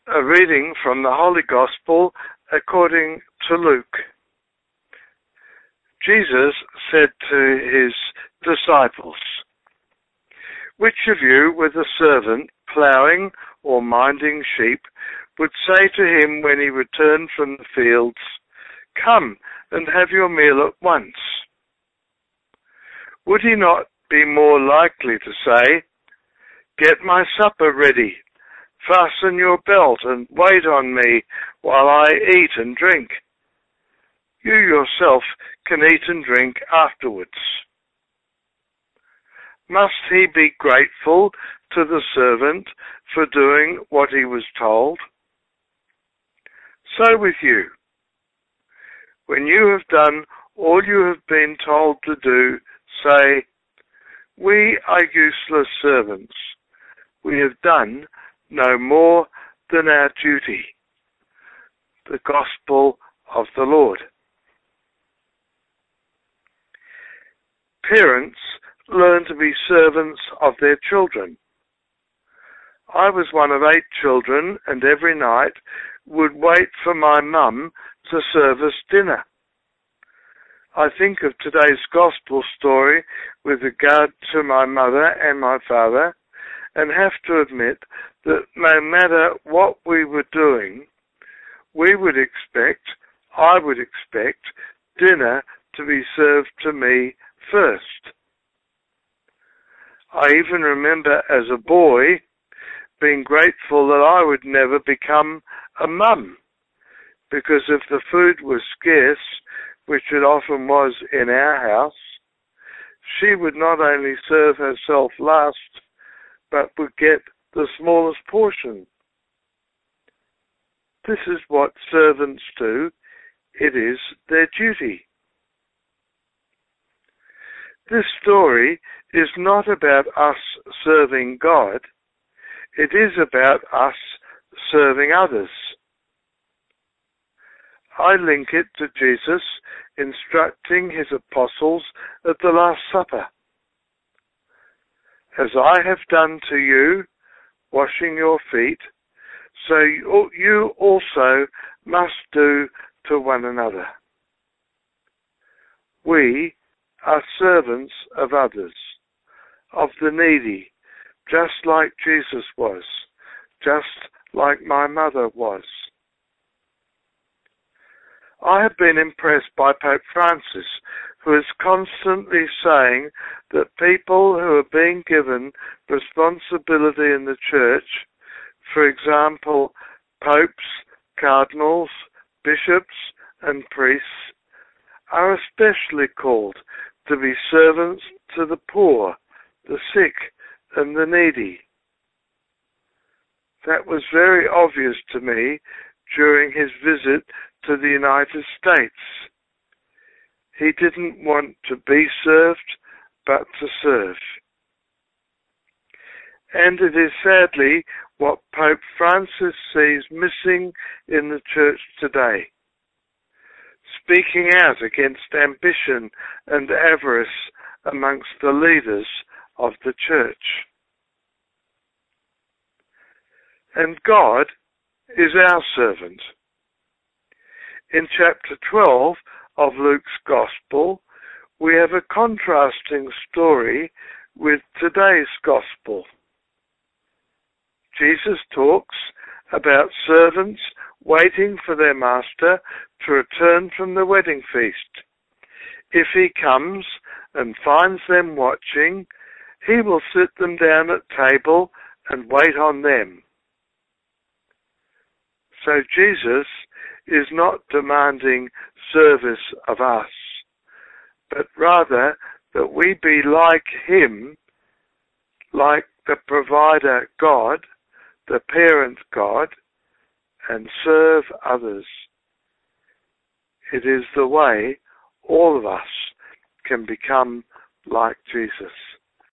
A reading from the Holy Gospel according to Luke. Jesus said to his disciples, "Which of you, with a servant ploughing or minding sheep, would say to him when he returned from the fields, 'Come and have your meal at once'? Would he not be more likely to say, 'Get my supper ready, fasten your belt and wait on me while I eat and drink. You yourself can eat and drink afterwards'? Must he be grateful to the servant for doing what he was told? So with you. When you have done all you have been told to do, say, 'We are useless servants. We have done no more than our duty.'" The Gospel of the Lord. Parents learn to be servants of their children. I was one of 8 children, and every night would wait for my mum to serve us dinner. I think of today's Gospel story with regard to my mother and my father, and have to admit that no matter what we were doing, I would expect dinner to be served to me first. I even remember as a boy being grateful that I would never become a mum, because if the food was scarce, which it often was in our house, she would not only serve herself last, but would get the smallest portion. This is what servants do. It is their duty. This story is not about us serving God. It is about us serving others. I link it to Jesus instructing his apostles at the Last Supper. "As I have done to you, washing your feet, so you also must do to one another." We are servants of others, of the needy, just like Jesus was, just like my mother was. I have been impressed by Pope Francis, who is constantly saying that people who are being given responsibility in the Church, for example, popes, cardinals, bishops, and priests, are especially called to be servants to the poor, the sick, and the needy. That was very obvious to me during his visit to the United States. He didn't want to be served, but to serve. And it is sadly what Pope Francis sees missing in the Church today. Speaking out against ambition and avarice amongst the leaders of the Church. And God is our servant. In chapter 12 of Luke's Gospel, we have a contrasting story with today's Gospel. Jesus talks about servants waiting for their master to return from the wedding feast. If he comes and finds them watching, he will sit them down at table and wait on them. So Jesus is not demanding service of us, but rather that we be like him, like the provider God, the parent God, and serve others. It is the way all of us can become like Jesus.